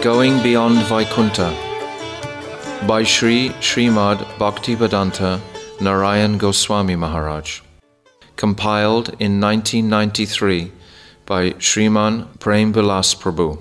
Going Beyond Vaikuntha by Srimad Bhaktivedanta Narayan Goswami Maharaj. Compiled in 1993 by Shriman Prem Vilas Prabhu.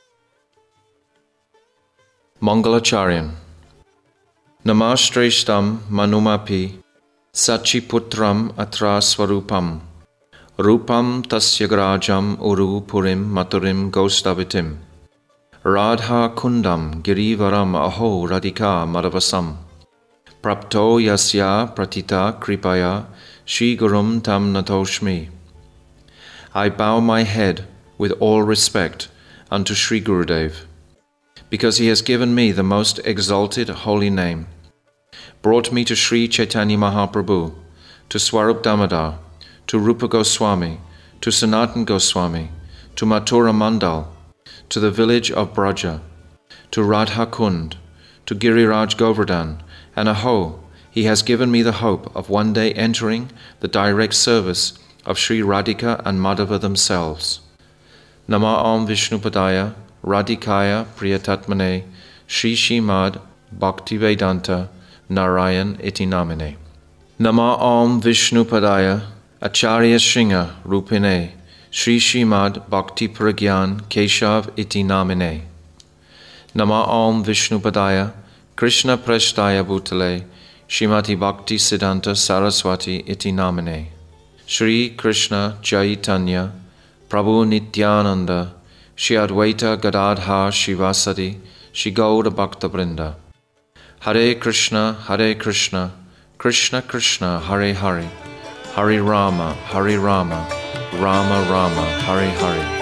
Mangalacharyan. Namastreshtam manumapi Sachiputram atra swarupam Rupam tasyagrajam uru purim maturim gostavitim Radha kundam girivaram aho radhika madhavasam Prapto yasya pratita kripaya Shri Gurum tam natoshmi. I bow my head with all respect unto Sri Gurudev, because he has given me the most exalted holy name, brought me to Sri Chaitanya Mahaprabhu, to Swarup Damodar, to Rupa Goswami, to Sanatan Goswami, to Mathura Mandal, to the village of Braja, to Radha Kund, to Giriraj Govardhan, and aho, he has given me the hope of one day entering the direct service of Sri Radhika and Madhava themselves. Nama Om Vishnupadaya Radhikaya Priyatatmane Shri Shrimad Bhaktivedanta Narayan iti namine. Nama Om Vishnupadaya Acharya Shringa Rupine Shri Shrimad Bhakti Pragyan Keshav iti namine. Nama Om Vishnupadaya Krishna Preshtaya Bhutale Shrimati Bhakti Siddhanta Saraswati iti namine. Shri Krishna Chaitanya Prabhu Nityananda Shri Advaita Gadadhar Shivasadi Shri Gaura Bhakta Vrinda. Hare Krishna, Krishna Krishna, Hare Hare, Hare Rama, Rama Rama, Hare Hare.